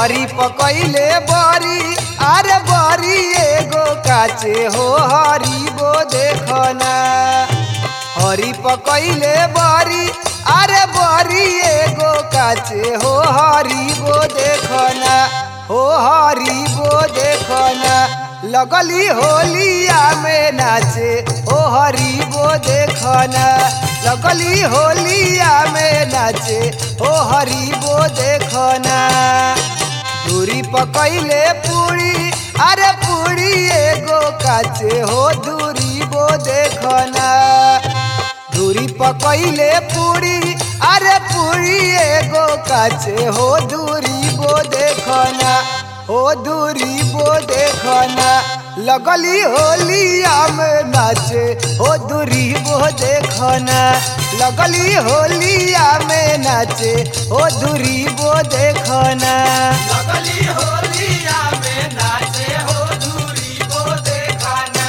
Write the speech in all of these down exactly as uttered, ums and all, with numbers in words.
हरी पकैले बरी अरे बरी एगो काचे हो हरी बो देखना हरी पकैले बरी अरे बरी एगो काचे हो हरी बो देखना हो हरी बो देखना लगली होलिया में नाचे ओ हरी बो देखना लगली होलिया में नाचे ओ हरी बो देखना दूरी पकैले पूरी अरे पूरी एगो काचे हो दूरी बो देखना दूरी पकैले पूरी अरे पूरी एगो काचे हो दूरी बो देखना हो दूरी बो देखना लगली होलिया में नाचे हो दूरी बो देखना लगली होलिया में नाचे हो दूरी बो देखना लगली होलिया में नाचे हो दूरी बो देखना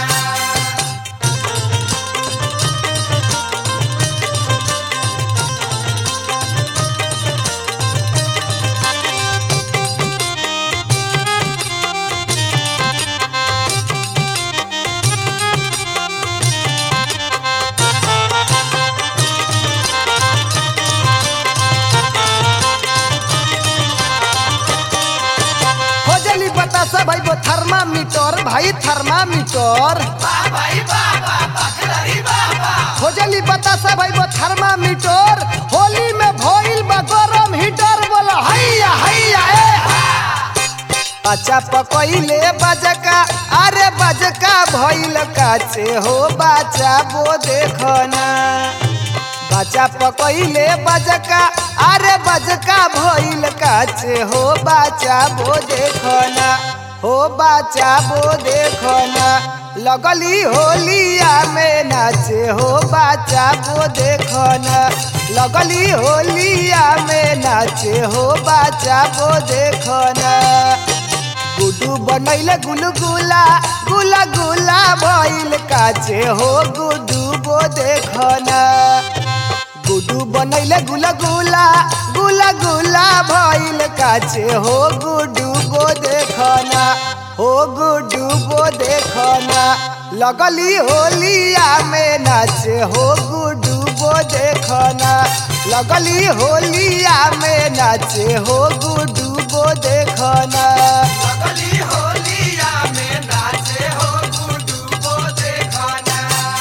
बतासा भाई वो थर्मामीटर भाई थर्मामीटर भाई बाबा बखलरी बाबा खोजली बतासा भाई वो थर्मामीटर होली में भइल बा गरम हीटर बोला हैया हैया ए अच्छा पकैले बजका अरे बजका भइल काचे हो बाचा बो देखना बच्चा पकैले बजका अरे बजका भइल काचे हो बाचा बो देखना हो बाचा बो देखना लगली होलिया में नाचे हो बाचा बो देखना लगली होलिया में नाचे हो बाचा बो देखना गुड्डू बनैले गुलगुला गुला गुला भइल काचे हो गुड्डू बो देखना गुड्डू बनैले गुला गुला गुला गुला भइल काचे हो गुड्डू बो देखना हो गुड्डू बो देखना लगली होलिया में नाचे हो गुड्डू बो देखना लगली होलिया में नाचे हो गुड्डू बो देखना लगली होलिया में नाचे हो गुड्डू बो देखना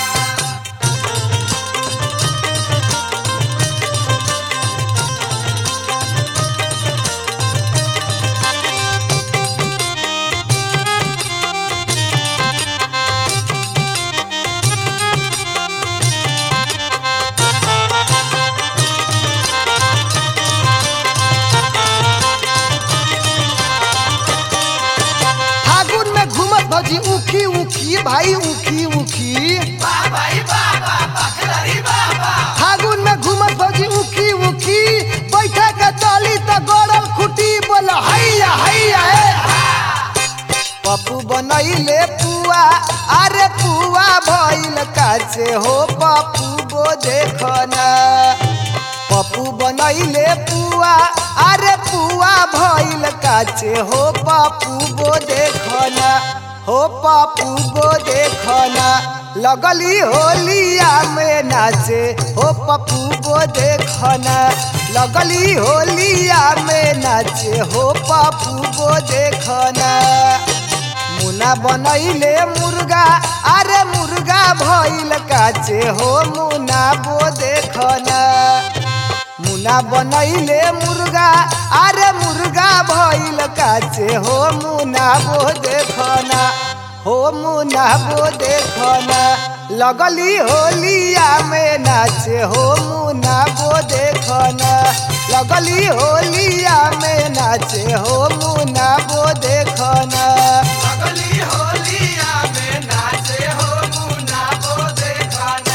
भौजी उखी उखी भाई उखी उखी भाई बाबा बखलरी बाबा फागुन में घूमत भौजी उखी उखी बैठे के चली त गड़ल खुटी बोला हैया हैया ए पप्पू बनैले पुआ अरे पुआ भइल काचे हो पप्पू बो देखना पप्पू बनैले पुआ अरे पुआ भइल काचे हो पप्पू बो देखना हो पप्पू बो देखना लगली होलिया में नाचे हो पप्पू बो देखना लगली होलिया में नाचे हो पप्पू बो देखना मुना बनैले मुर्गा अरे मुर्गा भइल काचे हो मुना बो देखना मुना बनैले मुर्गा अरे मुर्गा भइल काचे हो मुना बो देखना हो मुना बो देखना लगली होलिया में नाचे हो मुना बो देखना लगली होलिया में नाचे हो मुना बो देखना लगली होलिया में नाचे हो मुना बो देखना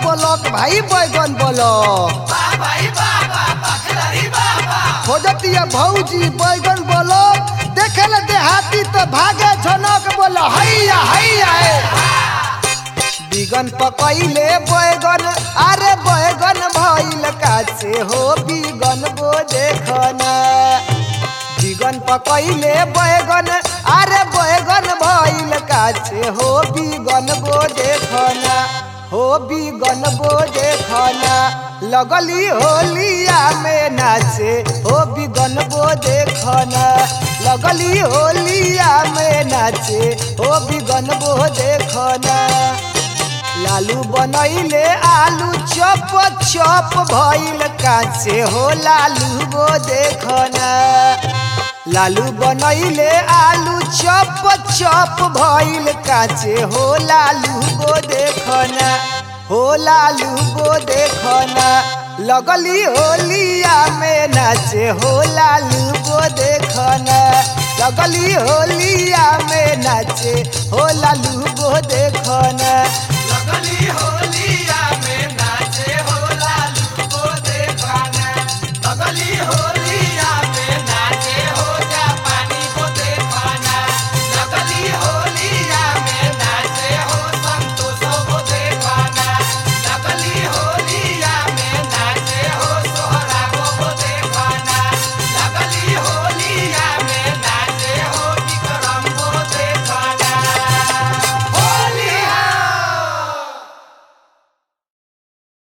ब्लॉक भाई बैगन ब्लॉक बाबाई बाबा बखलरी बाबा खोजतिया भौजी बैगन ब्लॉक देखल देहाती तो भागे झनक बोलो हैया हैया बिगन पकैले बैगन अरे बैगन भइल कासे हो बिगन बो देखना बिगन पकैले बैगन अरे बैगन भइल कासे हो बिगन बो देखना हो बिगन बो देखना लगली होलिया में नाचे हो बिगन बो देखना लगली होलिया में नाचे हो बिगन बो देखना लालू बनैले आलू चप चप भइल काचे हो लालू बो देखना लालू बनैले आलू चप चप भइल काचे हो लालू बो देखना हो लालू बो देखना लगली होलिया में नाचे हो लालू बो देखना लगली होलिया में नाचे हो लालू बो देखना लगली होली